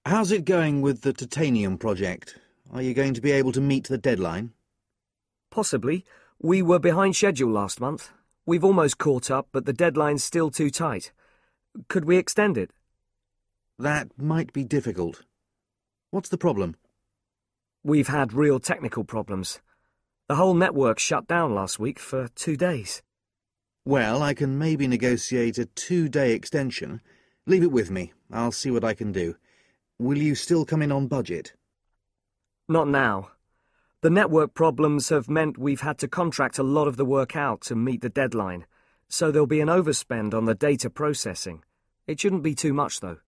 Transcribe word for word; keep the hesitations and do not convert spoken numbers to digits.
How's it going with the titanium project? Are you going to be able to meet the deadline? Possibly. We were behind schedule last month. We've almost caught up, but the deadline's still too tight. Could we extend it? That might be difficult. What's the problem? We've had real technical problems. The whole network shut down last week for two days. Well, I can maybe negotiate a two-day extension. Leave it with me. I'll see what I can do. Will you still come in on budget? Not now. The network problems have meant we've had to contract a lot of the work out to meet the deadline, so there'll be an overspend on the data processing. It shouldn't be too much, though.